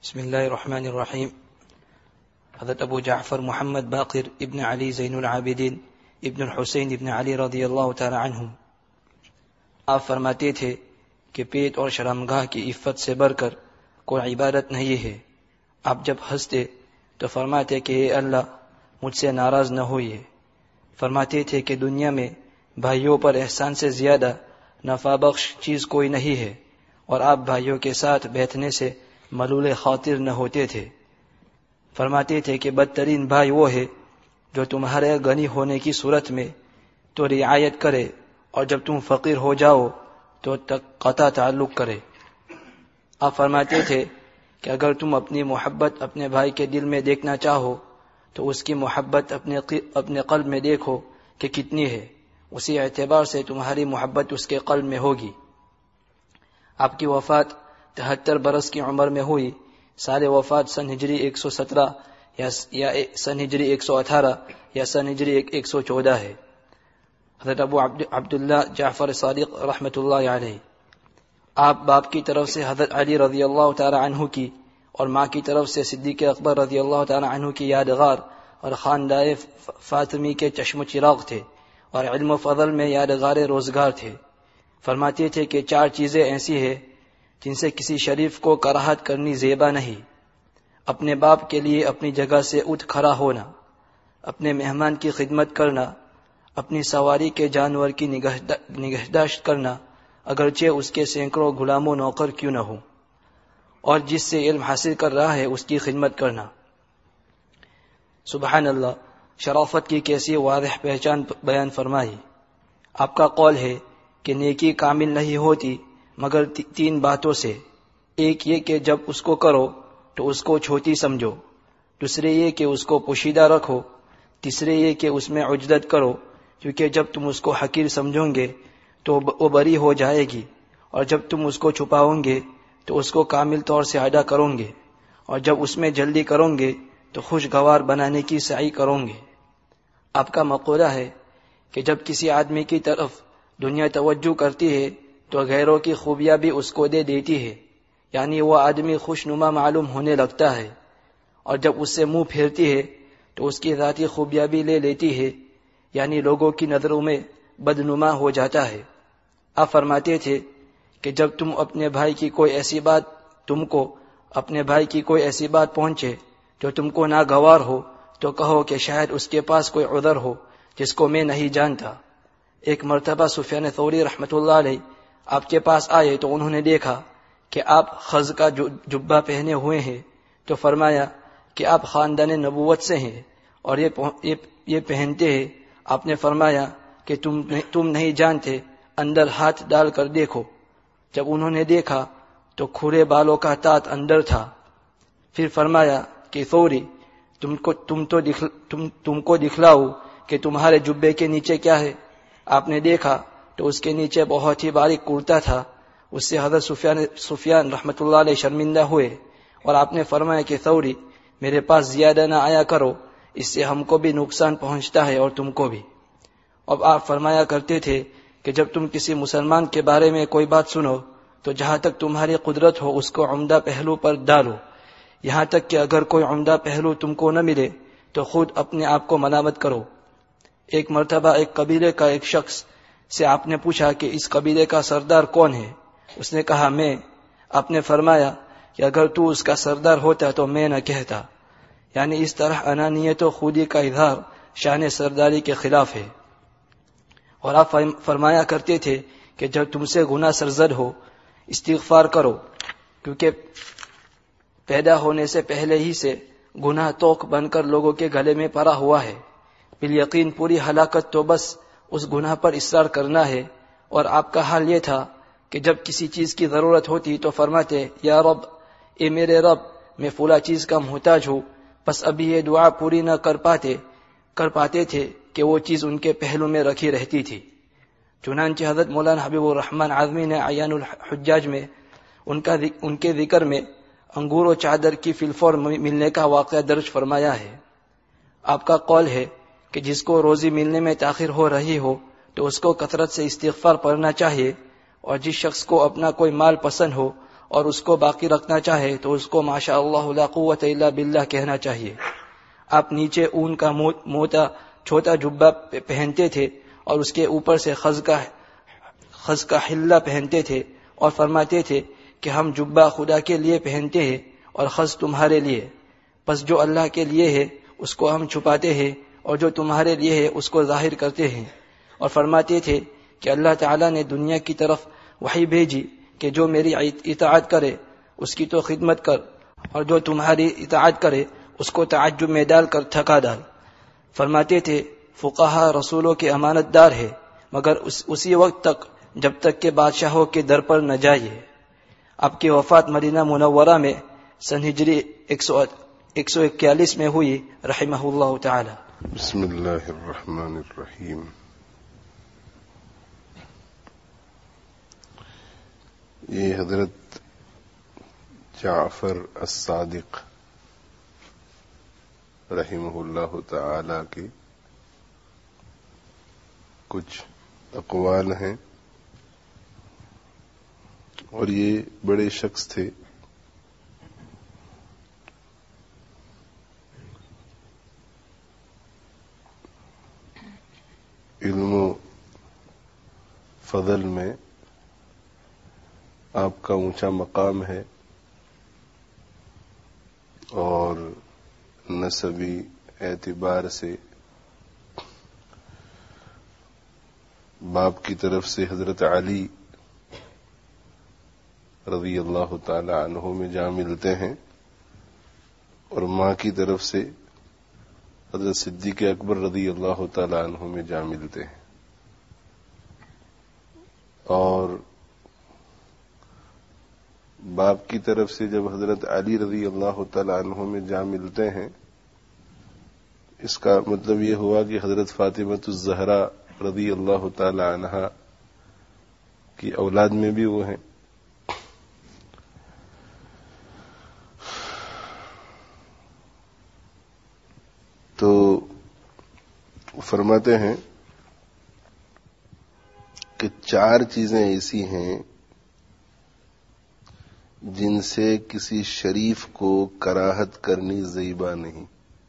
بسم اللہ الرحمن الرحیم۔ حضرت ابو جعفر محمد باقر ابن علی زین العابدین ابن الحسین ابن علی رضی اللہ تعالی عنہ آپ فرماتے تھے کہ پیٹ اور شرمگاہ کی عفت سے بڑھ کر کوئی عبادت نہیں ہے۔ آپ جب ہنستے تو فرماتے کہ اے اللہ مجھ سے ناراض نہ ہوئیے۔ فرماتے تھے کہ دنیا میں بھائیوں پر احسان سے زیادہ نفع بخش چیز کوئی نہیں ہے، اور آپ بھائیوں کے ساتھ بیٹھنے سے ملول خاطر نہ ہوتے تھے۔ فرماتے تھے کہ بدترین بھائی وہ ہے جو تمہارے غنی ہونے کی صورت میں تو رعایت کرے، اور جب تم فقیر ہو جاؤ تو قطع تعلق کرے۔ آپ فرماتے تھے کہ اگر تم اپنی محبت اپنے بھائی کے دل میں دیکھنا چاہو تو اس کی محبت اپنے قلب میں دیکھو کہ کتنی ہے، اسی اعتبار سے تمہاری محبت اس کے قلب میں ہوگی۔ آپ کی وفات 73 برس کی عمر میں ہوئی۔ سال وفات سن ہجری 117 یا سن ہجری 118 یا سن ہجری 114 ہے۔ حضرت ابو عبداللہ جعفر صادق رحمۃ اللہ علیہ، آپ باپ کی طرف سے حضرت علی رضی اللہ تعالی عنہ کی اور ماں کی طرف سے صدیق اکبر رضی اللہ تعالی عنہ کی یادگار اور خاندان فاطمی کے چشم و چراغ تھے، اور علم و فضل میں یادگار روزگار تھے۔ فرماتے تھے کہ 4 چیزیں ایسی ہیں جن سے کسی شریف کو کراہت کرنی زیبا نہیں: اپنے باپ کے لیے اپنی جگہ سے اٹھ کھڑا ہونا، اپنے مہمان کی خدمت کرنا، اپنی سواری کے جانور کی نگہداشت کرنا اگرچہ اس کے سینکڑوں غلام و نوکر کیوں نہ ہوں، اور جس سے علم حاصل کر رہا ہے اس کی خدمت کرنا۔ سبحان اللہ، شرافت کی کیسی واضح پہچان بیان فرمائی۔ آپ کا قول ہے کہ نیکی کامل نہیں ہوتی مگر 3 باتوں سے: ایک یہ کہ جب اس کو کرو تو اس کو چھوٹی سمجھو، دوسرے یہ کہ اس کو پوشیدہ رکھو، تیسرے یہ کہ اس میں عجدت کرو، کیونکہ جب تم اس کو حقیر سمجھو گے تو وہ بری ہو جائے گی، اور جب تم اس کو چھپاؤ گے تو اس کو کامل طور سے ادا کرو گے، اور جب اس میں جلدی کرو گے تو خوشگوار بنانے کی سعی کرو گے۔ آپ کا مقولہ ہے کہ جب کسی آدمی کی طرف دنیا توجہ کرتی ہے تو غیروں کی خوبیاں بھی اس کو دے دیتی ہے، یعنی وہ آدمی خوشنما معلوم ہونے لگتا ہے، اور جب اس سے منہ پھیرتی ہے تو اس کی ذاتی خوبیاں بھی لے لیتی ہے، یعنی لوگوں کی نظروں میں بدنما ہو جاتا ہے۔ آپ فرماتے تھے کہ جب اپنے بھائی کی کوئی ایسی بات پہنچے جو تم کو ناگوار ہو تو کہو کہ شاید اس کے پاس کوئی عذر ہو جس کو میں نہیں جانتا۔ ایک مرتبہ سفیان ثوری رحمۃ اللہ علیہ آپ کے پاس آئے تو انہوں نے دیکھا کہ آپ خز کا جبہ پہنے ہوئے ہیں، تو فرمایا کہ آپ خاندان نبوت سے ہیں اور یہ پہنتے ہیں۔ آپ نے فرمایا کہ تم نہیں جانتے، اندر ہاتھ ڈال کر دیکھو۔ جب انہوں نے دیکھا تو کھرے بالوں کا تاج اندر تھا۔ پھر فرمایا کہ ثوری، تم کو دکھلاؤ کہ تمہارے جبے کے نیچے کیا ہے۔ آپ نے دیکھا تو اس کے نیچے بہت ہی باریک کرتا تھا۔ اس سے حضرت سفیان رحمۃ اللہ علیہ شرمندہ ہوئے، اور آپ نے فرمایا کہ ثوری، میرے پاس زیادہ نہ آیا کرو، اس سے ہم کو بھی نقصان پہنچتا ہے اور تم کو بھی۔ اب آپ فرمایا کرتے تھے کہ جب تم کسی مسلمان کے بارے میں کوئی بات سنو تو جہاں تک تمہاری قدرت ہو اس کو عمدہ پہلو پر ڈالو، یہاں تک کہ اگر کوئی عمدہ پہلو تم کو نہ ملے تو خود اپنے آپ کو ملامت کرو۔ ایک مرتبہ ایک قبیلے کا ایک شخص سے آپ نے پوچھا کہ اس قبیلے کا سردار کون ہے؟ اس نے کہا میں۔ آپ نے فرمایا کہ اگر تو اس کا سردار ہوتا تو میں نہ کہتا، یعنی اس طرح انانیت و خودی کا اظہار شان سرداری کے خلاف ہے۔ اور آپ فرمایا کرتے تھے کہ جب تم سے گناہ سرزد ہو استغفار کرو، کیونکہ پیدا ہونے سے پہلے ہی سے گناہ توق بن کر لوگوں کے گلے میں پڑا ہوا ہے۔ بالیقین پوری ہلاکت تو بس اس گناہ پر اصرار کرنا ہے۔ اور آپ کا حال یہ تھا کہ جب کسی چیز کی ضرورت ہوتی تو فرماتے یا رب، اے میرے رب، میں فلاں چیز کا محتاج ہوں، بس ابھی یہ دعا پوری نہ کر پاتے تھے کہ وہ چیز ان کے پہلو میں رکھی رہتی تھی۔ چنانچہ حضرت مولانا حبیب الرحمن اعظمی نے عیان الحجاج میں ان کے ذکر میں انگور و چادر کی فی الفور ملنے کا واقعہ درج فرمایا ہے۔ آپ کا قول ہے کہ جس کو روزی ملنے میں تاخیر ہو رہی ہو تو اس کو کثرت سے استغفار پڑھنا چاہیے، اور جس شخص کو اپنا کوئی مال پسند ہو اور اس کو باقی رکھنا چاہے تو اس کو ماشاء اللہ لا قوت الا باللہ کہنا چاہیے. آپ نیچے اون کا موٹا چھوٹا جبہ پہنتے تھے اور اس کے اوپر سے خز کا حلہ پہنتے تھے اور فرماتے تھے کہ ہم جبہ خدا کے لیے پہنتے ہیں اور خز تمہارے لیے، پس جو اللہ کے لیے ہے اس کو ہم چھپاتے ہیں اور جو تمہارے لیے ہے اس کو ظاہر کرتے ہیں. اور فرماتے تھے کہ اللہ تعالیٰ نے دنیا کی طرف وحی بھیجی کہ جو میری اطاعت کرے اس کی تو خدمت کر، اور جو تمہاری اطاعت کرے اس کو تعجب میں ڈال کر تھکا ڈال. فرماتے تھے فقہا رسولوں کے امانت دار ہے مگر اسی وقت تک جب تک کہ بادشاہوں کے در پر نہ جائے. آپ کی وفات مدینہ منورہ میں سن ہجری 141 میں ہوئی رحمہ اللہ تعالی. بسم اللہ الرحمن الرحیم. یہ حضرت جعفر الصادق رحمہ اللہ تعالی کے کچھ اقوال ہیں، اور یہ بڑے شخص تھے. علم و فضل میں آپ کا اونچا مقام ہے، اور نسبی اعتبار سے باپ کی طرف سے حضرت علی رضی اللہ تعالی عنہ میں جا ملتے ہیں، اور ماں کی طرف سے حضرت صدیق اکبر رضی اللہ تعالی عنہ میں جا ملتے ہیں. اور باپ کی طرف سے جب حضرت علی رضی اللہ تعالی عنہ میں جا ملتے ہیں، اس کا مطلب یہ ہوا کہ حضرت فاطمہ الزہرا رضی اللہ تعالی عنہا کی اولاد میں بھی وہ ہیں. تو فرماتے ہیں کہ 4 چیزیں ایسی ہیں جن سے کسی شریف کو کراہت کرنی زیبا نہیں.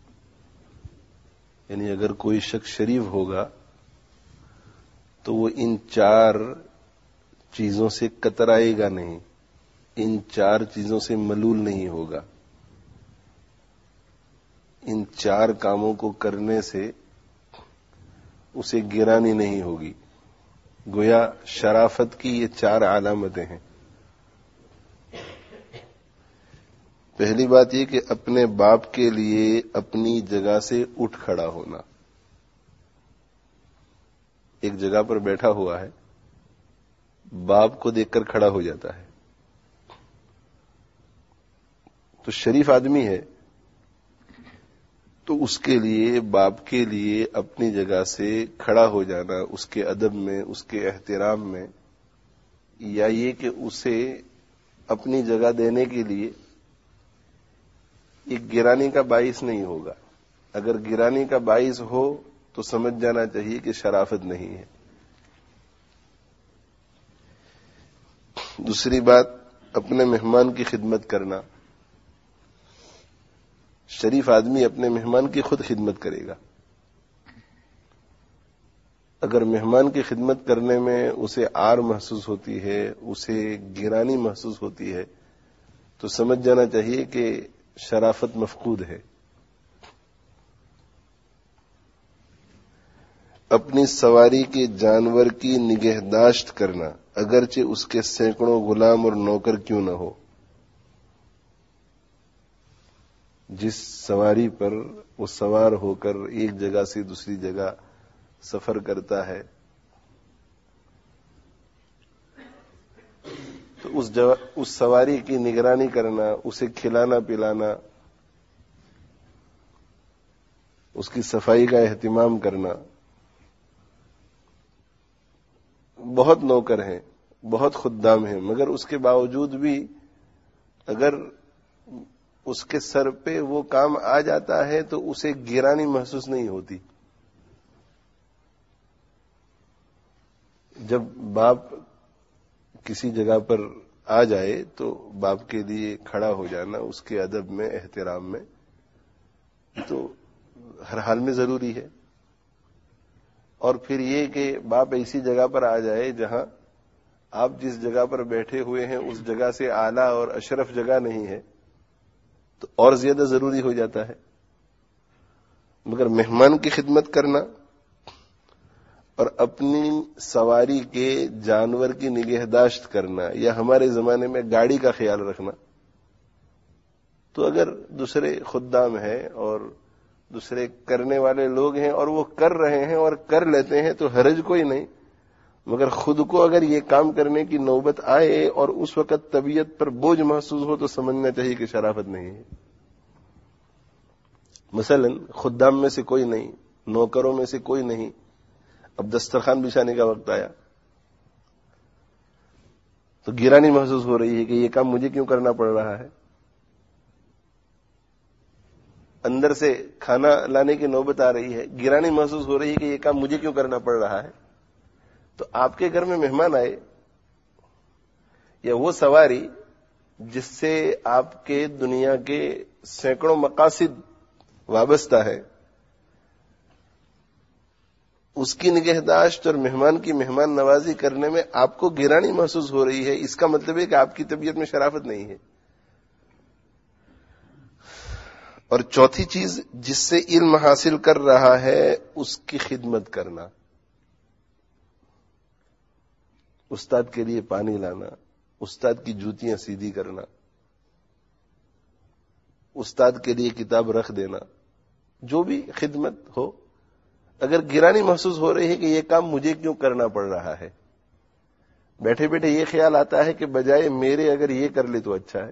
یعنی اگر کوئی شخص شریف ہوگا تو وہ ان 4 چیزوں سے کترائے گا نہیں، ان 4 چیزوں سے ملول نہیں ہوگا. ان 4 کاموں کو کرنے سے اسے گرانی نہیں ہوگی. گویا شرافت کی یہ 4 علامتیں ہیں. پہلی بات یہ کہ اپنے باپ کے لیے اپنی جگہ سے اٹھ کھڑا ہونا. ایک جگہ پر بیٹھا ہوا ہے، باپ کو دیکھ کر کھڑا ہو جاتا ہے تو شریف آدمی ہے. تو اس کے لیے باپ کے لیے اپنی جگہ سے کھڑا ہو جانا، اس کے ادب میں، اس کے احترام میں، یا یہ کہ اسے اپنی جگہ دینے کے لیے یہ گرانی کا باعث نہیں ہوگا. اگر گرانی کا باعث ہو تو سمجھ جانا چاہیے کہ شرافت نہیں ہے. دوسری بات، اپنے مہمان کی خدمت کرنا. شریف آدمی اپنے مہمان کی خود خدمت کرے گا. اگر مہمان کی خدمت کرنے میں اسے عار محسوس ہوتی ہے، اسے گرانی محسوس ہوتی ہے، تو سمجھ جانا چاہیے کہ شرافت مفقود ہے. اپنی سواری کے جانور کی نگہداشت کرنا، اگرچہ اس کے سینکڑوں غلام اور نوکر کیوں نہ ہو. جس سواری پر وہ سوار ہو کر ایک جگہ سے دوسری جگہ سفر کرتا ہے، تو اس سواری کی نگرانی کرنا، اسے کھلانا پلانا، اس کی صفائی کا اہتمام کرنا. بہت نوکر ہیں، بہت خدام ہیں، مگر اس کے باوجود بھی اگر اس کے سر پہ وہ کام آ جاتا ہے تو اسے گرانی محسوس نہیں ہوتی. جب باپ کسی جگہ پر آ جائے تو باپ کے لیے کھڑا ہو جانا اس کے ادب میں، احترام میں، تو ہر حال میں ضروری ہے۔ اور پھر یہ کہ باپ ایسی جگہ پر آ جائے جہاں آپ جس جگہ پر بیٹھے ہوئے ہیں اس جگہ سے اعلیٰ اور اشرف جگہ نہیں ہے تو اور زیادہ ضروری ہو جاتا ہے۔ مگر مہمان کی خدمت کرنا اور اپنی سواری کے جانور کی نگہداشت کرنا، یا ہمارے زمانے میں گاڑی کا خیال رکھنا، تو اگر دوسرے خدام ہیں اور دوسرے کرنے والے لوگ ہیں اور وہ کر رہے ہیں اور کر لیتے ہیں تو حرج کوئی نہیں، مگر خود کو اگر یہ کام کرنے کی نوبت آئے اور اس وقت طبیعت پر بوجھ محسوس ہو تو سمجھنا چاہیے کہ شرافت نہیں ہے۔ مثلا خدام میں سے کوئی نہیں، نوکروں میں سے کوئی نہیں، اب دسترخوان بچھانے کا وقت آیا تو گرانی محسوس ہو رہی ہے کہ یہ کام مجھے کیوں کرنا پڑ رہا ہے۔ اندر سے کھانا لانے کی نوبت آ رہی ہے، گرانی محسوس ہو رہی ہے کہ یہ کام مجھے کیوں کرنا پڑ رہا ہے۔ تو آپ کے گھر میں مہمان آئے یا وہ سواری جس سے آپ کے دنیا کے سینکڑوں مقاصد وابستہ ہے، اس کی نگہداشت اور مہمان کی مہمان نوازی کرنے میں آپ کو گرانی محسوس ہو رہی ہے، اس کا مطلب ہے کہ آپ کی طبیعت میں شرافت نہیں ہے۔ اور چوتھی چیز، جس سے علم حاصل کر رہا ہے اس کی خدمت کرنا، استاد کے لیے پانی لانا، استاد کی جوتیاں سیدھی کرنا، استاد کے لیے کتاب رکھ دینا، جو بھی خدمت ہو، اگر گرانی محسوس ہو رہی ہے کہ یہ کام مجھے کیوں کرنا پڑ رہا ہے، بیٹھے بیٹھے یہ خیال آتا ہے کہ بجائے میرے اگر یہ کر لے تو اچھا ہے۔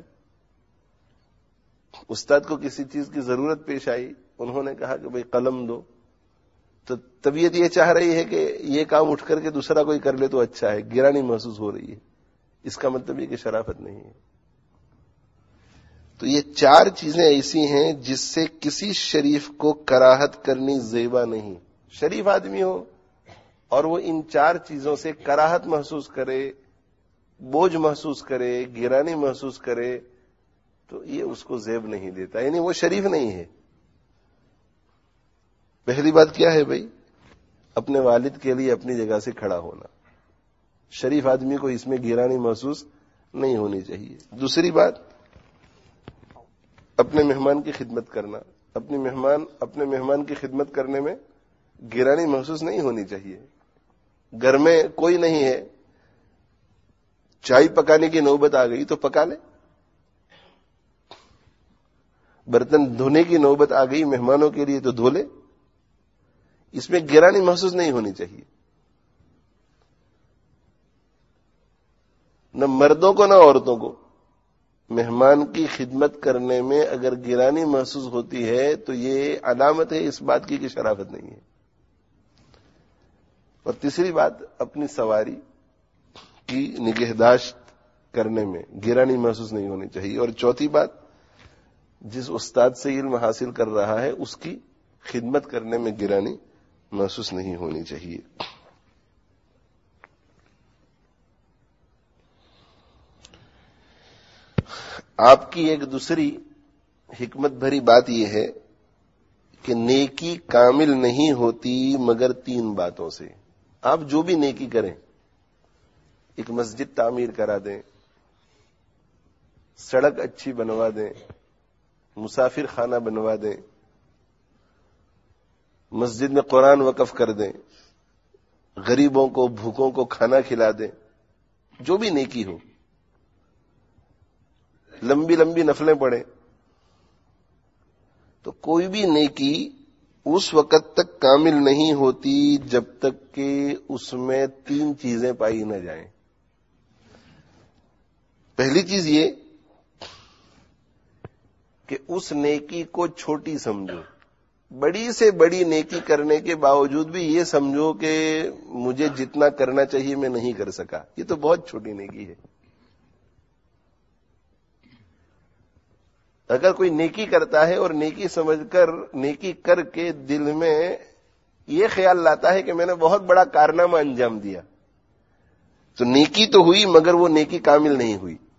استاد کو کسی چیز کی ضرورت پیش آئی، انہوں نے کہا کہ بھئی قلم دو، تو طبیعت یہ چاہ رہی ہے کہ یہ کام اٹھ کر کے دوسرا کوئی کر لے تو اچھا ہے، گرانی محسوس ہو رہی ہے، اس کا مطلب یہ کہ شرافت نہیں ہے۔ تو یہ چار چیزیں ایسی ہیں جس سے کسی شریف کو کراہت کرنی زیبا نہیں۔ شریف آدمی ہو اور وہ ان چار چیزوں سے کراہت محسوس کرے، بوجھ محسوس کرے، گرانی محسوس کرے، تو یہ اس کو زیب نہیں دیتا، یعنی وہ شریف نہیں ہے۔ پہلی بات کیا ہے بھائی؟ اپنے والد کے لیے اپنی جگہ سے کھڑا ہونا، شریف آدمی کو اس میں گرانی محسوس نہیں ہونی چاہیے۔ دوسری بات، اپنے مہمان کی خدمت کرنا، اپنے مہمان کی خدمت کرنے میں گرانی محسوس نہیں ہونی چاہیے۔ گھر میں کوئی نہیں ہے، چائے پکانے کی نوبت آ گئی تو پکا لے، برتن دھونے کی نوبت آ گئی مہمانوں کے لیے تو دھو لے، اس میں گرانی محسوس نہیں ہونی چاہیے۔ نہ مردوں کو نہ عورتوں کو مہمان کی خدمت کرنے میں اگر گرانی محسوس ہوتی ہے تو یہ علامت ہے اس بات کی کہ شرافت نہیں ہے۔ اور تیسری بات، اپنی سواری کی نگہداشت کرنے میں گرانی محسوس نہیں ہونی چاہیے۔ اور چوتھی بات، جس استاد سے علم حاصل کر رہا ہے اس کی خدمت کرنے میں گرانی محسوس نہیں ہونی چاہیے۔ آپ کی ایک دوسری حکمت بھری بات یہ ہے کہ نیکی کامل نہیں ہوتی مگر تین باتوں سے۔ آپ جو بھی نیکی کریں، ایک مسجد تعمیر کرا دیں، سڑک اچھی بنوا دیں، مسافر خانہ بنوا دیں، مسجد میں قرآن وقف کر دیں، غریبوں کو بھوکوں کو کھانا کھلا دیں، جو بھی نیکی ہو، لمبی لمبی نفلیں پڑھیں، تو کوئی بھی نیکی اس وقت تک کامل نہیں ہوتی جب تک کہ اس میں تین چیزیں پائی نہ جائیں۔ پہلی چیز یہ کہ اس نیکی کو چھوٹی سمجھو، بڑی سے بڑی نیکی کرنے کے باوجود بھی یہ سمجھو کہ مجھے جتنا کرنا چاہیے میں نہیں کر سکا، یہ تو بہت چھوٹی نیکی ہے۔ اگر کوئی نیکی کرتا ہے اور نیکی سمجھ کر نیکی کر کے دل میں یہ خیال لاتا ہے کہ میں نے بہت بڑا کارنامہ انجام دیا، تو نیکی تو ہوئی مگر وہ نیکی کامل نہیں ہوئی۔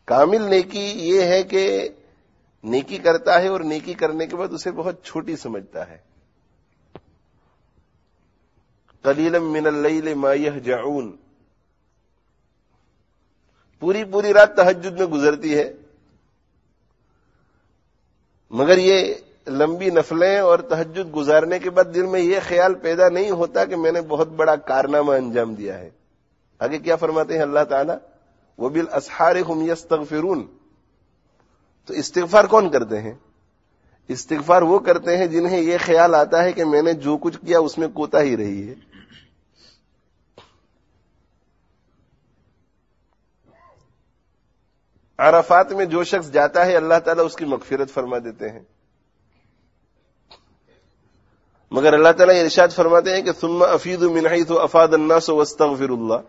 کامل نیکی یہ ہے کہ نیکی کرتا ہے اور نیکی کرنے کے بعد اسے بہت چھوٹی سمجھتا ہے. قلیلا من اللیل ما یہجعون، پوری رات تہجد میں گزرتی ہے، مگر یہ لمبی نفلیں اور تہجد گزارنے کے بعد دل میں یہ خیال پیدا نہیں ہوتا کہ میں نے بہت بڑا کارنامہ انجام دیا ہے. آگے کیا فرماتے ہیں اللہ تعالیٰ؟ وَبِالْأَسْحَارِ هُمْ يَسْتَغْفِرُونَ. تو استغفار کون کرتے ہیں؟ استغفار وہ کرتے ہیں جنہیں یہ خیال آتا ہے کہ میں نے جو کچھ کیا اس میں کوتاہی رہی ہے. عرفات میں جو شخص جاتا ہے اللہ تعالیٰ اس کی مغفرت فرما دیتے ہیں، مگر اللہ تعالیٰ یہ ارشاد فرماتے ہیں کہ ثم افیضوا من حیث افاض الناس واستغفروا اللہ.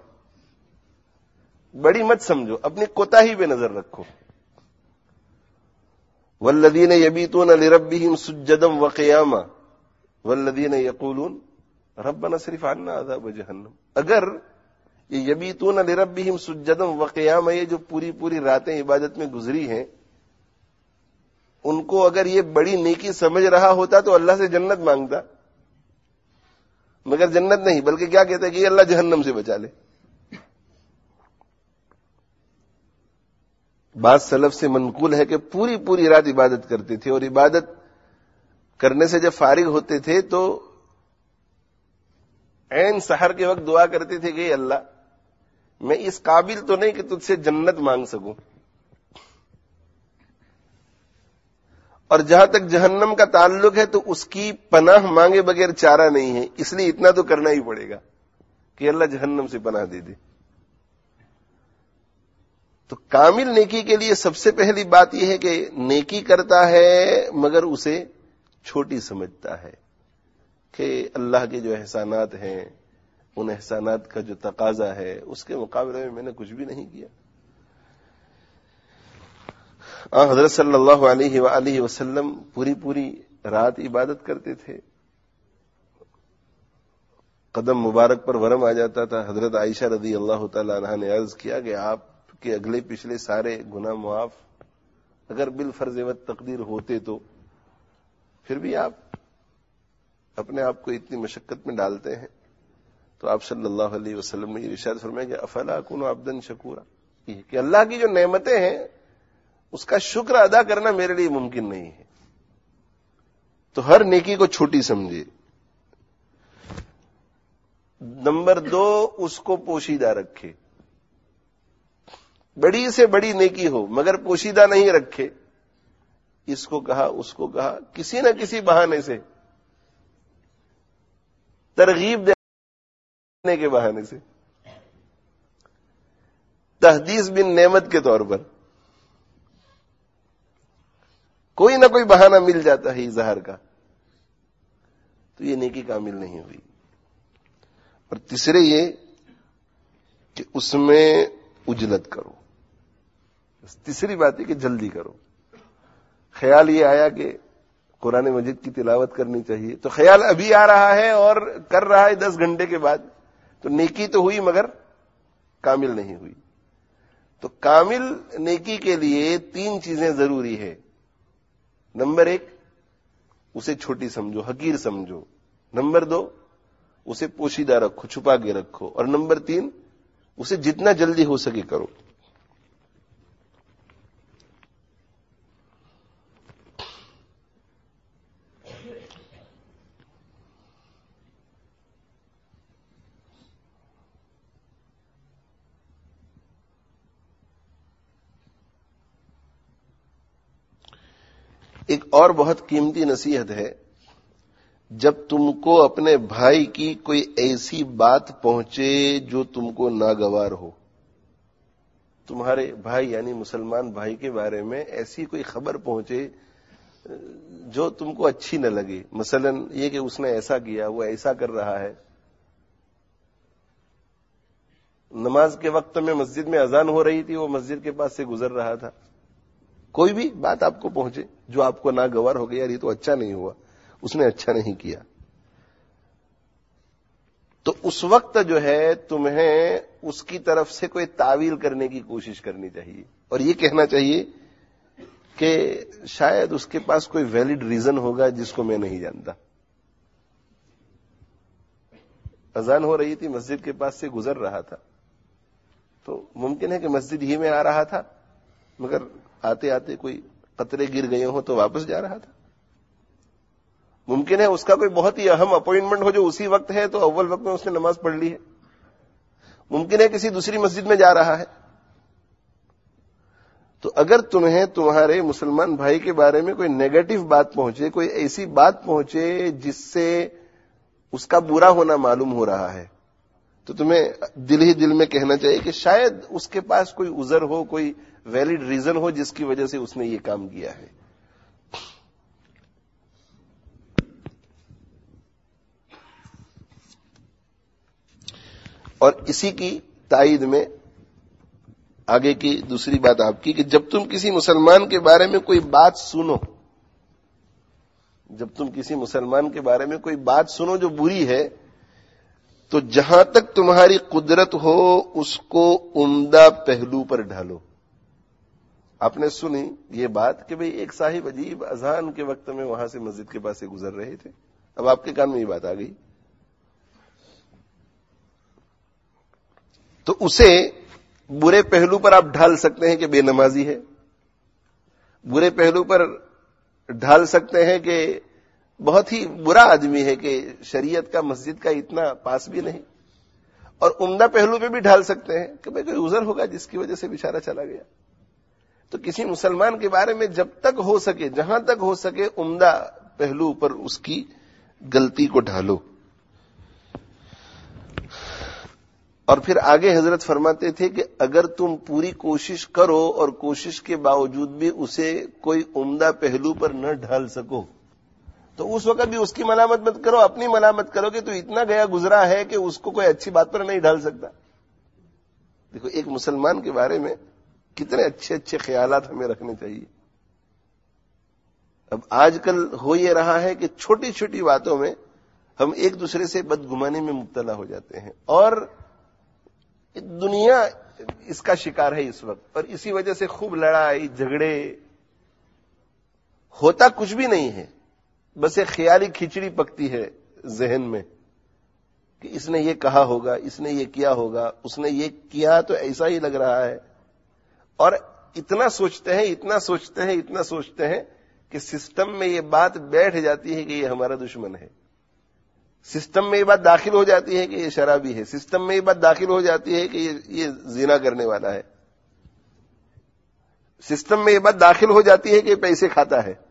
بڑی مت سمجھو، اپنی کوتاہی پہ نظر رکھو. والذین یبیتون لربہم سجدا وقیاما والذین یقولون ربنا اصرف عنا عذاب جہنم. اگر یہ یبیتون لربہم سجدا وقیاما، یہ جو پوری راتیں عبادت میں گزری ہیں، ان کو اگر یہ بڑی نیکی سمجھ رہا ہوتا تو اللہ سے جنت مانگتا، مگر جنت نہیں، بلکہ کیا کہتا ہے کہ یہ اللہ جہنم سے بچا لے. بعض سلف سے منقول ہے کہ پوری رات عبادت کرتے تھے، اور عبادت کرنے سے جب فارغ ہوتے تھے تو عین سحر کے وقت دعا کرتے تھے کہ اے اللہ، میں اس قابل تو نہیں کہ تجھ سے جنت مانگ سکوں، اور جہاں تک جہنم کا تعلق ہے تو اس کی پناہ مانگے بغیر چارہ نہیں ہے، اس لیے اتنا تو کرنا ہی پڑے گا کہ اللہ جہنم سے پناہ دے دے. تو کامل نیکی کے لیے سب سے پہلی بات یہ ہے کہ نیکی کرتا ہے مگر اسے چھوٹی سمجھتا ہے کہ اللہ کے جو احسانات ہیں، ان احسانات کا جو تقاضا ہے اس کے مقابلے میں نے کچھ بھی نہیں کیا. حضرت صلی اللہ علیہ وآلہ وسلم پوری رات عبادت کرتے تھے، قدم مبارک پر ورم آ جاتا تھا. حضرت عائشہ رضی اللہ تعالی عنہا نے عرض کیا کہ آپ کے اگلے پچھلے سارے گناہ معاف اگر بالفرض و تقدیر ہوتے تو پھر بھی آپ اپنے آپ کو اتنی مشقت میں ڈالتے ہیں. تو آپ صلی اللہ علیہ وسلم نے یہ ارشاد فرمایا کہ افلا اکون عبدا شکورا، کہ اللہ کی جو نعمتیں ہیں اس کا شکر ادا کرنا میرے لیے ممکن نہیں ہے. تو ہر نیکی کو چھوٹی سمجھے. نمبر 2، اس کو پوشیدہ رکھے. بڑی سے بڑی نیکی ہو مگر پوشیدہ نہیں رکھے، اس کو کہا اس کو کہا، کسی نہ کسی بہانے سے، ترغیب دینے کے بہانے سے، تحدیث بن نعمت کے طور پر کوئی نہ کوئی بہانہ مل جاتا ہے اظہار کا، تو یہ نیکی کامل نہیں ہوئی. اور تیسرے یہ کہ اس میں عجلت کرو. تیسری بات ہے کہ جلدی کرو. خیال یہ آیا کہ قرآن مجید کی تلاوت کرنی چاہیے، تو خیال ابھی آ رہا ہے اور کر رہا ہے 10 گھنٹے کے بعد، تو نیکی تو ہوئی مگر کامل نہیں ہوئی. تو کامل نیکی کے لیے 3 چیزیں ضروری ہے. نمبر 1، اسے چھوٹی سمجھو، حقیر سمجھو. نمبر 2، اسے پوشیدہ رکھو، چھپا کے رکھو. اور نمبر 3، اسے جتنا جلدی ہو سکے کرو. ایک اور بہت قیمتی نصیحت ہے، جب تم کو اپنے بھائی کی کوئی ایسی بات پہنچے جو تم کو ناگوار ہو، تمہارے بھائی یعنی مسلمان بھائی کے بارے میں ایسی کوئی خبر پہنچے جو تم کو اچھی نہ لگے، مثلا یہ کہ اس نے ایسا کیا، وہ ایسا کر رہا ہے، نماز کے وقت میں مسجد میں اذان ہو رہی تھی، وہ مسجد کے پاس سے گزر رہا تھا، کوئی بھی بات آپ کو پہنچے جو آپ کو ناگوار ہو گیا، یہ تو اچھا نہیں ہوا، اس نے اچھا نہیں کیا، تو اس وقت جو ہے تمہیں اس کی طرف سے کوئی تعویل کرنے کی کوشش کرنی چاہیے. اور یہ کہنا چاہیے کہ شاید اس کے پاس کوئی ویلڈ ریزن ہوگا جس کو میں نہیں جانتا. اذان ہو رہی تھی, مسجد کے پاس سے گزر رہا تھا, تو ممکن ہے کہ مسجد ہی میں آ رہا تھا, مگر آتے آتے کوئی قطرے گر گئے ہوں تو واپس جا رہا تھا. ممکن ہے اس کا کوئی بہت ہی اہم اپوائنٹمنٹ ہو جو اسی وقت ہے, تو اول وقت میں اس نے نماز پڑھ لی ہے. ممکن ہے کسی دوسری مسجد میں جا رہا ہے. تو اگر تمہیں تمہارے مسلمان بھائی کے بارے میں کوئی نیگیٹو بات پہنچے, کوئی ایسی بات پہنچے جس سے اس کا برا ہونا معلوم ہو رہا ہے, تو تمہیں دل ہی دل میں کہنا چاہیے کہ شاید اس کے پاس کوئی عذر ہو, کوئی ویلڈ ریزن ہو جس کی وجہ سے اس نے یہ کام کیا ہے. اور اسی کی تائید میں آگے کی دوسری بات آپ کی کہ جب تم کسی مسلمان کے بارے میں کوئی بات سنو, جب تم کسی مسلمان کے بارے میں کوئی بات سنو جو بری ہے, تو جہاں تک تمہاری قدرت ہو اس کو عمدہ پہلو پر ڈھالو. آپ نے سنی یہ بات کہ بھئی ایک صاحب عجیب اذان کے وقت میں وہاں سے مسجد کے پاس سے گزر رہے تھے, اب آپ کے کان میں یہ بات آ گئی, تو اسے برے پہلو پر آپ ڈھال سکتے ہیں کہ بے نمازی ہے, برے پہلو پر ڈھال سکتے ہیں کہ بہت ہی برا آدمی ہے کہ شریعت کا مسجد کا اتنا پاس بھی نہیں, اور عمدہ پہلو پہ بھی ڈھال سکتے ہیں کہ بھئی کوئی عذر ہوگا جس کی وجہ سے بیچارہ چلا گیا. تو کسی مسلمان کے بارے میں جب تک ہو سکے, جہاں تک ہو سکے, عمدہ پہلو پر اس کی غلطی کو ڈھالو. اور پھر آگے حضرت فرماتے تھے کہ اگر تم پوری کوشش کرو اور کوشش کے باوجود بھی اسے کوئی عمدہ پہلو پر نہ ڈھال سکو, تو اس وقت بھی اس کی ملامت مت کرو, اپنی ملامت کرو کہ تو اتنا گیا گزرا ہے کہ اس کو کوئی اچھی بات پر نہیں ڈھال سکتا. دیکھو ایک مسلمان کے بارے میں کتنے اچھے اچھے خیالات ہمیں رکھنے چاہیے. اب آج کل ہو یہ رہا ہے کہ چھوٹی چھوٹی باتوں میں ہم ایک دوسرے سے بدگمانی میں مبتلا ہو جاتے ہیں, اور دنیا اس کا شکار ہے اس وقت, اور اسی وجہ سے خوب لڑائی جھگڑے, ہوتا کچھ بھی نہیں ہے, بس ایک خیالی کھچڑی پکتی ہے ذہن میں کہ اس نے یہ کہا ہوگا, اس نے یہ کیا ہوگا, اس نے یہ کیا تو ایسا ہی لگ رہا ہے, اور اتنا سوچتے ہیں اتنا سوچتے ہیں اتنا سوچتے ہیں کہ سسٹم میں یہ بات بیٹھ جاتی ہے کہ یہ ہمارا دشمن ہے, سسٹم میں یہ بات داخل ہو جاتی ہے کہ یہ شرابی ہے, سسٹم میں یہ بات داخل ہو جاتی ہے کہ یہ زنا کرنے والا ہے, سسٹم میں یہ بات داخل ہو جاتی ہے کہ یہ پیسے کھاتا ہے.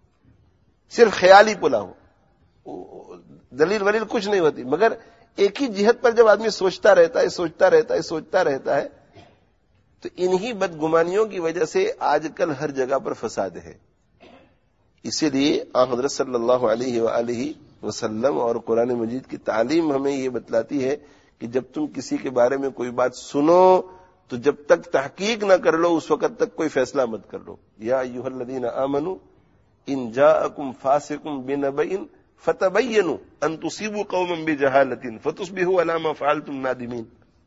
صرف خیالی پلا ہو, دلیل ولیل کچھ نہیں ہوتی, مگر ایک ہی جہت پر جب آدمی سوچتا رہتا ہے سوچتا رہتا ہے سوچتا رہتا ہے, تو انہی بدگمانیوں کی وجہ سے آج کل ہر جگہ پر فساد ہے. اسی لیے آن حضرت صلی اللہ علیہ وآلہ وسلم اور قرآن مجید کی تعلیم ہمیں یہ بتلاتی ہے کہ جب تم کسی کے بارے میں کوئی بات سنو تو جب تک تحقیق نہ کر لو اس وقت تک کوئی فیصلہ مت کر لو. یا ایھا الذین آمنوا ان جاءکم فاسق بنبأ فتبینوا ان تصیبوا قوما بجہالۃ فتصبحوا علی ما فعلتم نادمین.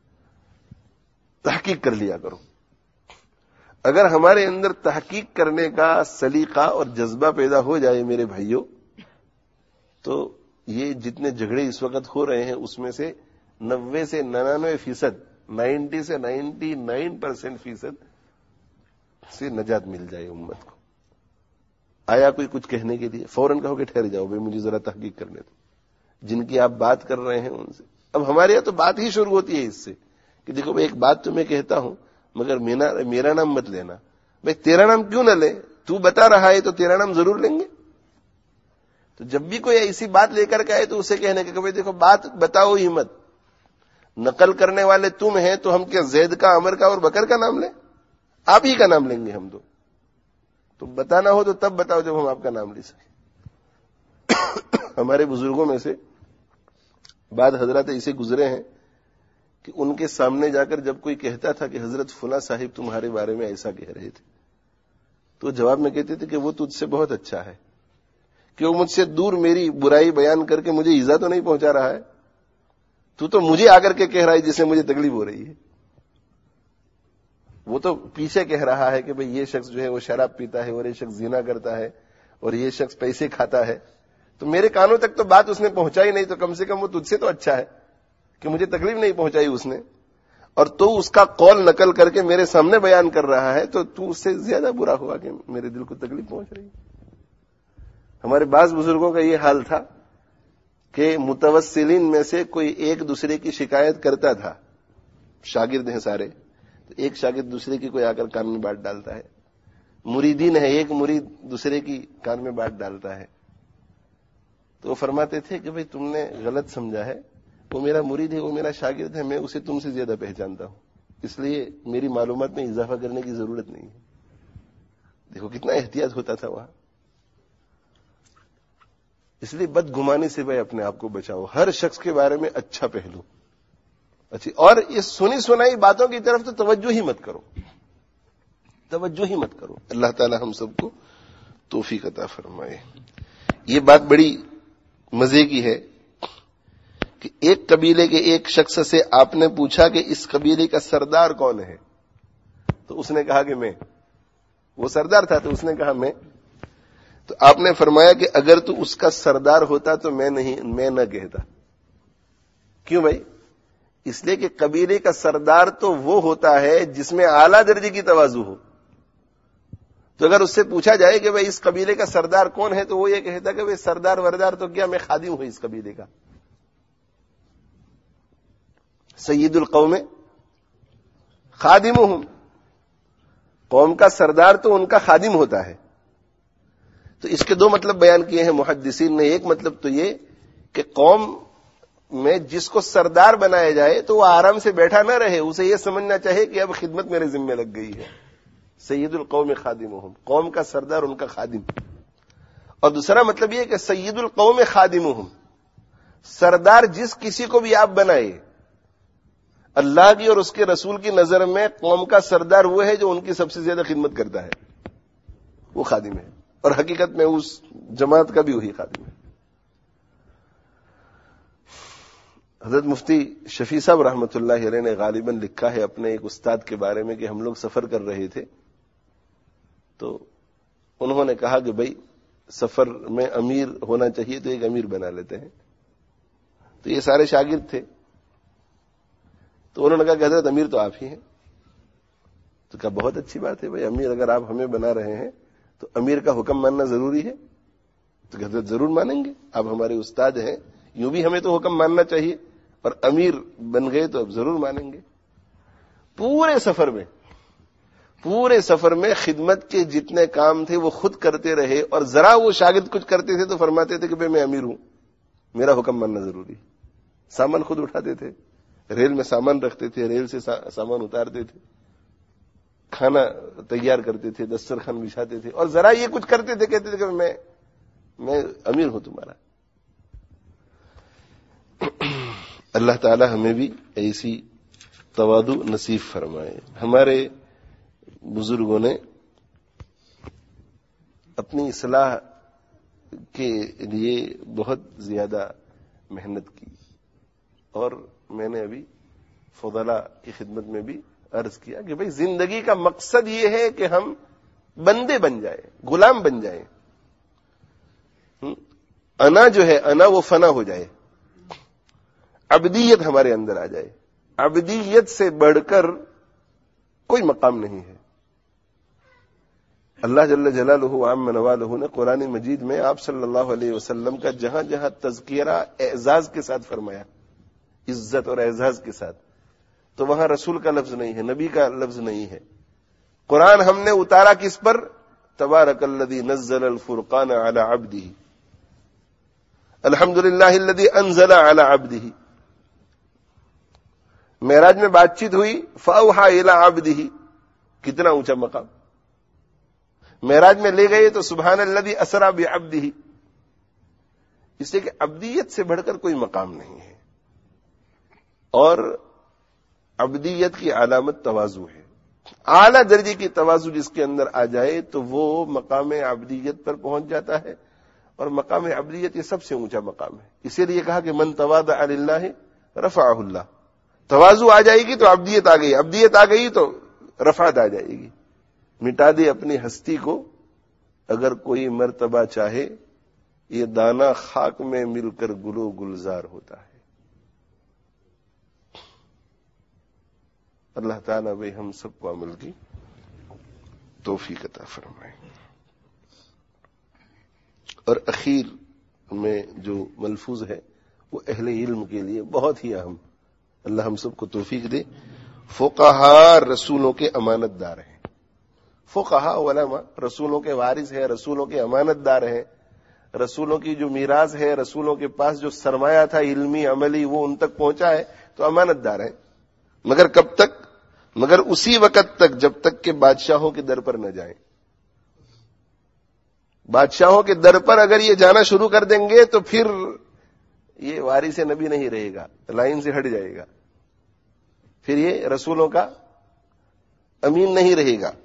تحقیق کر لیا کرو. اگر ہمارے اندر تحقیق کرنے کا سلیقہ اور جذبہ پیدا ہو جائے میرے بھائیوں, تو یہ جتنے جھگڑے اس وقت ہو رہے ہیں اس میں سے 90 سے 99%, 90 سے 99% سے نجات مل جائے امت کو. آیا کوئی کچھ کہنے کے لیے فوراً کہو کہ ٹھہر جاؤ بھائی مجھے ذرا تحقیق کرنے دو. جن کی آپ بات کر رہے ہیں ان سے, اب ہمارے یہاں تو بات ہی شروع ہوتی ہے اس سے کہ دیکھو میں ایک بات تمہیں کہتا ہوں مگر میرا نام مت لینا. بھائی تیرا نام کیوں نہ لیں, تو بتا رہا ہے تو تیرا نام ضرور لیں گے. تو جب بھی کوئی ایسی بات لے کر کے آئے تو اسے کہنے کہ بھائی دیکھو بات بتاؤ ہی مت, نقل کرنے والے تم ہیں تو ہم کیا زید کا عمر کا اور بکر کا نام لیں؟ آپ ہی کا نام لیں گے ہم تو بتانا ہو تو تب بتاؤ جب ہم آپ کا نام لے سکیں. ہمارے بزرگوں میں سے بعد حضرات ایسے گزرے ہیں کہ ان کے سامنے جا کر جب کوئی کہتا تھا کہ حضرت فلاں صاحب تمہارے بارے میں ایسا کہہ رہے تھے, تو جواب میں کہتے تھے کہ وہ تجھ سے بہت اچھا ہے کہ وہ مجھ سے دور میری برائی بیان کر کے مجھے ایذا تو نہیں پہنچا رہا ہے, تو مجھے آ کر کے کہہ رہا ہے جس سے مجھے تکلیف ہو رہی ہے. وہ تو پیچھے کہہ رہا ہے کہ بھئی یہ شخص جو ہے وہ شراب پیتا ہے اور یہ شخص زنا کرتا ہے اور یہ شخص پیسے کھاتا ہے، تو میرے کانوں تک تو بات اس نے پہنچائی نہیں، تو کم سے کم وہ تجھ سے تو اچھا ہے کہ مجھے تکلیف نہیں پہنچائی اس نے، اور تو اس کا قول نقل کر کے میرے سامنے بیان کر رہا ہے، تو اس سے زیادہ برا ہوا کہ میرے دل کو تکلیف پہنچ رہی ہے۔ ہمارے بعض بزرگوں کا یہ حال تھا کہ متوسلین میں سے کوئی ایک دوسرے کی شکایت کرتا تھا، شاگرد ہیں سارے، تو ایک شاگرد دوسرے کی کوئی آ کر کان میں بات ڈالتا ہے، مریدین ہے، ایک مرید دوسرے کی کان میں بات ڈالتا ہے، تو وہ فرماتے تھے کہ بھئی تم نے غلط سمجھا ہے، وہ میرا مرید ہے، وہ میرا شاگرد ہے، میں اسے تم سے زیادہ پہچانتا ہوں، اس لیے میری معلومات میں اضافہ کرنے کی ضرورت نہیں ہے۔ دیکھو کتنا احتیاط ہوتا تھا وہاں۔ اس لیے بدگمانی سے بھائی اپنے آپ کو بچاؤ، ہر شخص کے بارے میں اچھا پہلو اچھی، اور اس سنی سنائی باتوں کی طرف تو توجہ ہی مت کرو، توجہ ہی مت کرو۔ اللہ تعالی ہم سب کو توفیق عطا فرمائے۔ یہ بات بڑی مزے کی ہے کہ ایک قبیلے کے ایک شخص سے آپ نے پوچھا کہ اس قبیلے کا سردار کون ہے، تو اس نے کہا کہ میں، وہ سردار تھا تو اس نے کہا میں، تو آپ نے فرمایا کہ اگر تو اس کا سردار ہوتا تو میں نہ کہتا۔ کیوں بھائی؟ اس لیے کہ قبیلے کا سردار تو وہ ہوتا ہے جس میں اعلیٰ درجے کی تواضع ہو، تو اگر اس سے پوچھا جائے کہ بھائی اس قبیلے کا سردار کون ہے تو وہ یہ کہتا کہ بھائی سردار وردار تو کیا، میں خادم ہوں اس قبیلے کا، سید القوم خادمہم، قوم کا سردار تو ان کا خادم ہوتا ہے۔ تو اس کے دو مطلب بیان کیے ہیں محدثین نے۔ ایک مطلب تو یہ کہ قوم میں جس کو سردار بنایا جائے تو وہ آرام سے بیٹھا نہ رہے، اسے یہ سمجھنا چاہیے کہ اب خدمت میرے ذمہ لگ گئی ہے، سید القوم خادمہم، قوم کا سردار ان کا خادم۔ اور دوسرا مطلب یہ کہ سید القوم خادمہم، سردار جس کسی کو بھی آپ بنائے، اللہ کی اور اس کے رسول کی نظر میں قوم کا سردار وہ ہے جو ان کی سب سے زیادہ خدمت کرتا ہے، وہ خادم ہے، اور حقیقت میں اس جماعت کا بھی وہی خادم ہے۔ حضرت مفتی شفیع صاحب رحمۃ اللہ علیہ نے غالباً لکھا ہے اپنے ایک استاد کے بارے میں کہ ہم لوگ سفر کر رہے تھے تو انہوں نے کہا کہ بھائی سفر میں امیر ہونا چاہیے تو ایک امیر بنا لیتے ہیں، تو یہ سارے شاگرد تھے، تو انہوں نے کہا کہ حضرت امیر تو آپ ہی ہیں، تو کہا بہت اچھی بات ہے بھائی، امیر اگر آپ ہمیں بنا رہے ہیں تو امیر کا حکم ماننا ضروری ہے، تو کہ حضرت ضرور مانیں گے، آپ ہمارے استاد ہیں، یوں بھی ہمیں تو حکم ماننا چاہیے، اور امیر بن گئے تو اب ضرور مانیں گے۔ پورے سفر میں خدمت کے جتنے کام تھے وہ خود کرتے رہے، اور ذرا وہ شاگرد کچھ کرتے تھے تو فرماتے تھے کہ بھائی میں امیر ہوں، میرا حکم ماننا ضروری ہے۔ سامان خود اٹھاتے تھے، ریل میں سامان رکھتے تھے، ریل سے سامان اتارتے تھے، کھانا تیار کرتے تھے، دسترخوان بچھاتے تھے، اور ذرا یہ کچھ کرتے تھے کہتے تھے کہ میں امیر ہوں تمہارا۔ اللہ تعالی ہمیں بھی ایسی تواضع نصیب فرمائے۔ ہمارے بزرگوں نے اپنی اصلاح کے لیے بہت زیادہ محنت کی، اور میں نے ابھی فضلاء کی خدمت میں بھی عرض کیا کہ بھئی زندگی کا مقصد یہ ہے کہ ہم بندے بن جائیں، غلام بن جائیں، انا جو ہے انا وہ فنا ہو جائے، عبدیت ہمارے اندر آ جائے۔ عبدیت سے بڑھ کر کوئی مقام نہیں ہے۔ اللہ جل جلالہ وعم نوالہ نے قرآن مجید میں آپ صلی اللہ علیہ وسلم کا جہاں جہاں تذکرہ اعزاز کے ساتھ فرمایا، عزت اور اعزاز کے ساتھ، تو وہاں رسول کا لفظ نہیں ہے، نبی کا لفظ نہیں ہے۔ قرآن ہم نے اتارا کس پر؟ تبارک الذی نزل الفرقان علی عبدہ، الحمدللہ الذی انزل علی عبدہ۔ معراج میں بات چیت ہوئی، فاوحی الی عبدہ، کتنا اونچا مقام۔ معراج میں لے گئے تو سبحان الذی اسری بعبدہ، اس لیے کہ عبدیت سے بڑھ کر کوئی مقام نہیں ہے، اور عبدیت کی علامت تواضع ہے۔ اعلیٰ درجے کی تواضع جس کے اندر آ جائے تو وہ مقام عبدیت پر پہنچ جاتا ہے، اور مقام عبدیت یہ سب سے اونچا مقام ہے۔ اسی لیے کہا کہ من تواضع للہ رفعہ اللہ، تواضع آ جائے گی تو عبدیت آ گئی، عبدیت آ گئی تو رفعت آ جائے گی. مٹا دے اپنی ہستی کو اگر کوئی مرتبہ چاہے، یہ دانا خاک میں مل کر گلو گلزار ہوتا ہے. اللہ تعالیٰ بھائی ہم سب کو عمل کی توفیق عطا فرمائے. اور اخیر میں جو ملفوظ ہے وہ اہل علم کے لیے بہت ہی اہم. اللہ ہم سب کو توفیق دے. فقہا رسولوں کے امانت دار ہیں. فقہا علماء رسولوں کے وارث ہیں، رسولوں کے امانت دار ہیں. رسولوں کی جو میراث ہے، رسولوں کے پاس جو سرمایہ تھا علمی عملی، وہ ان تک پہنچا ہے تو امانت دار ہیں. مگر کب تک؟ مگر اسی وقت تک جب تک کہ بادشاہوں کے در پر نہ جائیں. بادشاہوں کے در پر اگر یہ جانا شروع کر دیں گے تو پھر یہ وارث نبی نہیں رہے گا، لائن سے ہٹ جائے گا. پھر یہ رسولوں کا امین نہیں رہے گا،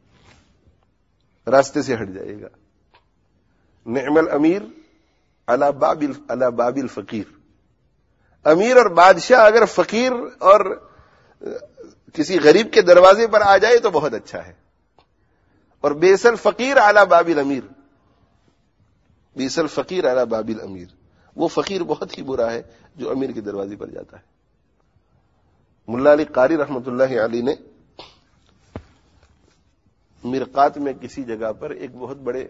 راستے سے ہٹ جائے گا. نعم الامیر علی باب الفقیر. امیر اور بادشاہ اگر فقیر اور کسی غریب کے دروازے پر آ جائے تو بہت اچھا ہے. اور بیس الفقیر علی باب الامیر، بیس الفقیر علی باب الامیر، وہ فقیر بہت ہی برا ہے جو امیر کے دروازے پر جاتا ہے. ملا علی قاری رحمت اللہ علیہ نے مرقات میں کسی جگہ پر ایک بہت بڑے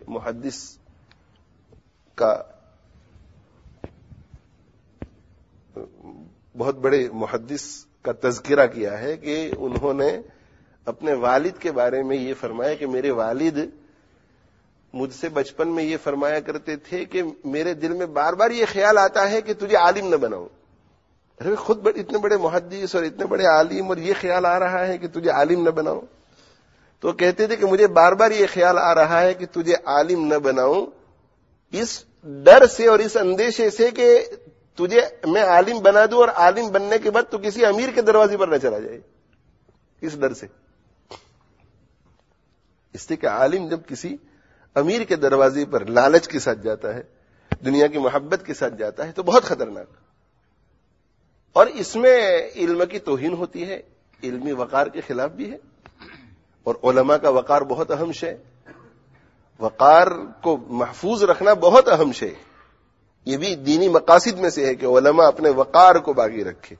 محدث کا تذکرہ کیا ہے کہ انہوں نے اپنے والد کے بارے میں یہ فرمایا کہ میرے والد مجھ سے بچپن میں یہ فرمایا کرتے تھے کہ میرے دل میں بار بار یہ خیال آتا ہے کہ تجھے عالم نہ بناؤں. ارے خود اتنے بڑے محدث اور اتنے بڑے عالم اور یہ خیال آ رہا ہے کہ تجھے عالم نہ بناؤں. تو کہتے تھے کہ مجھے بار بار یہ خیال آ رہا ہے کہ تجھے عالم نہ بناؤں، اس ڈر سے اور اس اندیشے سے کہ تجھے میں عالم بنا دوں اور عالم بننے کے بعد تو کسی امیر کے دروازے پر نہ چلا جائے. اس ڈر سے، اس سے کہ عالم جب کسی امیر کے دروازے پر لالچ کے ساتھ جاتا ہے، دنیا کی محبت کے ساتھ جاتا ہے تو بہت خطرناک. اور اس میں علم کی توہین ہوتی ہے، علمی وقار کے خلاف بھی ہے. اور علماء کا وقار بہت اہم شے، وقار کو محفوظ رکھنا بہت اہم شے. یہ بھی دینی مقاصد میں سے ہے کہ علماء اپنے وقار کو باقی رکھے.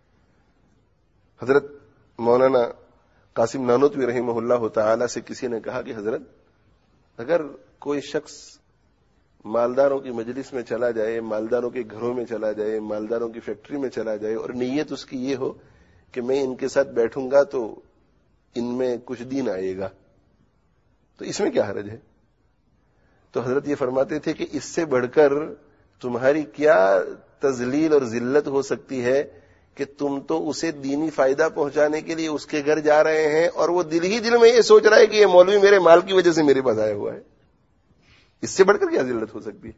حضرت مولانا قاسم نانوتوی رحمہ اللہ تعالی سے کسی نے کہا کہ حضرت، اگر کوئی شخص مالداروں کی مجلس میں چلا جائے، مالداروں کے گھروں میں چلا جائے، مالداروں کی فیکٹری میں چلا جائے اور نیت اس کی یہ ہو کہ میں ان کے ساتھ بیٹھوں گا تو ان میں کچھ دین آئے گا، تو اس میں کیا حرج ہے؟ تو حضرت یہ فرماتے تھے کہ اس سے بڑھ کر تمہاری کیا تذلیل اور ذلت ہو سکتی ہے کہ تم تو اسے دینی فائدہ پہنچانے کے لیے اس کے گھر جا رہے ہیں اور وہ دل ہی دل میں یہ سوچ رہا ہے کہ یہ مولوی میرے مال کی وجہ سے میرے پاس آیا ہوا ہے. اس سے بڑھ کر کیا ذلت ہو سکتی ہے؟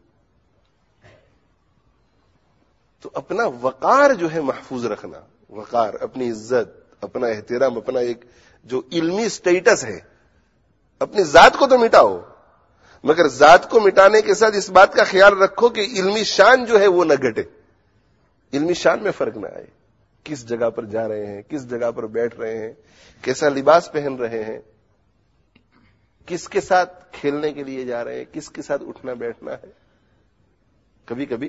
تو اپنا وقار جو ہے محفوظ رکھنا، وقار، اپنی عزت، اپنا احترام، اپنا ایک جو علمی سٹیٹس ہے، اپنی ذات کو تو مٹاؤ، مگر ذات کو مٹانے کے ساتھ اس بات کا خیال رکھو کہ علمی شان جو ہے وہ نہ گھٹے، علمی شان میں فرق نہ آئے. کس جگہ پر جا رہے ہیں، کس جگہ پر بیٹھ رہے ہیں، کیسا لباس پہن رہے ہیں، کس کے ساتھ کھیلنے کے لیے جا رہے ہیں، کس کے ساتھ اٹھنا بیٹھنا ہے. کبھی کبھی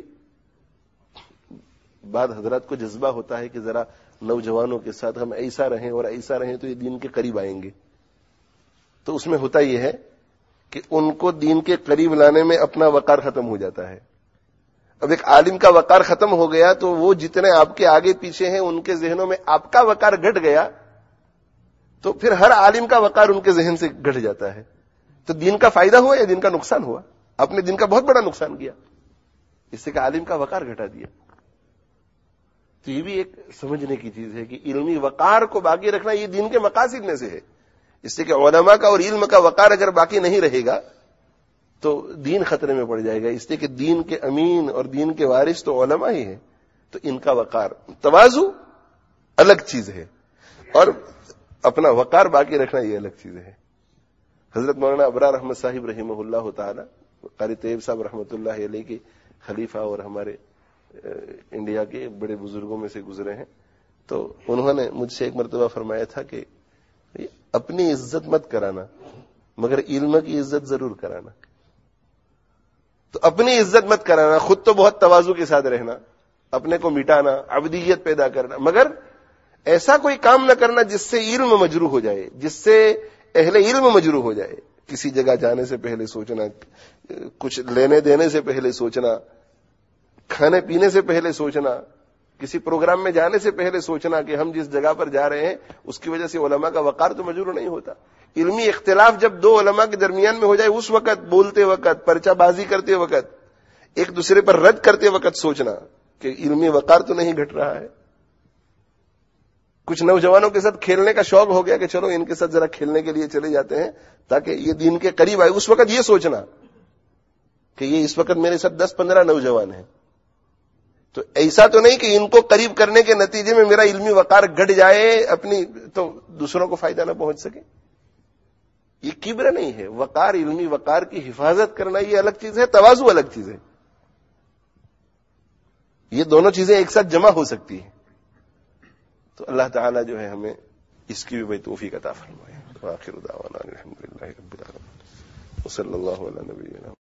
بعض حضرات کو جذبہ ہوتا ہے کہ ذرا نوجوانوں کے ساتھ ہم ایسا رہیں اور ایسا رہیں تو یہ دین کے قریب آئیں گے. تو اس میں ہوتا یہ ہے کہ ان کو دین کے قریب لانے میں اپنا وقار ختم ہو جاتا ہے. اب ایک عالم کا وقار ختم ہو گیا تو وہ جتنے آپ کے آگے پیچھے ہیں ان کے ذہنوں میں آپ کا وقار گھٹ گیا تو پھر ہر عالم کا وقار ان کے ذہن سے گھٹ جاتا ہے. تو دین کا فائدہ ہوا یا دین کا نقصان ہوا؟ آپ نے دین کا بہت بڑا نقصان کیا اس سے کہ عالم کا وقار گھٹا دیا. تو یہ بھی ایک سمجھنے کی چیز ہے کہ علمی وقار کو باقی رکھنا یہ دین کے مقاصد میں سے ہے. اس سے کہ علماء کا اور علم کا وقار اگر باقی نہیں رہے گا تو دین خطرے میں پڑ جائے گا. اس لیے کہ دین کے امین اور دین کے وارث تو علماء ہی ہیں. تو ان کا وقار، تواضع الگ چیز ہے اور اپنا وقار باقی رکھنا یہ الگ چیز ہے. حضرت مولانا ابرار احمد صاحب رحمہ اللہ تعالی، قاری طیب صاحب رحمۃ اللہ علیہ کے خلیفہ اور ہمارے انڈیا کے بڑے بزرگوں میں سے گزرے ہیں. تو انہوں نے مجھ سے ایک مرتبہ فرمایا تھا کہ اپنی عزت مت کرانا مگر علم کی عزت ضرور کرانا. تو اپنی عزت مت کرانا، خود تو بہت تواضع کے ساتھ رہنا، اپنے کو مٹانا، عبدیت پیدا کرنا، مگر ایسا کوئی کام نہ کرنا جس سے علم مجروح ہو جائے، جس سے اہل علم مجروح ہو جائے. کسی جگہ جانے سے پہلے سوچنا، کچھ لینے دینے سے پہلے سوچنا، کھانے پینے سے پہلے سوچنا، کسی پروگرام میں جانے سے پہلے سوچنا کہ ہم جس جگہ پر جا رہے ہیں اس کی وجہ سے علماء کا وقار تو مجروح نہیں ہوتا. علمی اختلاف جب دو علماء کے درمیان میں ہو جائے اس وقت، بولتے وقت، پرچہ بازی کرتے وقت، ایک دوسرے پر رد کرتے وقت سوچنا کہ علمی وقار تو نہیں گھٹ رہا ہے. کچھ نوجوانوں کے ساتھ کھیلنے کا شوق ہو گیا کہ چلو ان کے ساتھ ذرا کھیلنے کے لیے چلے جاتے ہیں تاکہ یہ دین کے قریب آئے. اس وقت یہ سوچنا کہ یہ اس وقت میرے ساتھ 10-15 نوجوان ہیں، تو ایسا تو نہیں کہ ان کو قریب کرنے کے نتیجے میں میرا علمی وقار گھٹ جائے، اپنی تو دوسروں کو فائدہ نہ پہنچ سکے. یہ کبر نہیں ہے. وقار، علمی وقار کی حفاظت کرنا یہ الگ چیز ہے، تواضع الگ چیز ہے. یہ دونوں چیزیں ایک ساتھ جمع ہو سکتی ہیں. تو اللہ تعالیٰ جو ہے ہمیں اس کی بھی بھائی توفیق عطا فرمائے. وآخر دعوانا الحمدللہ رب العالمین وصلی اللہ علی نبینا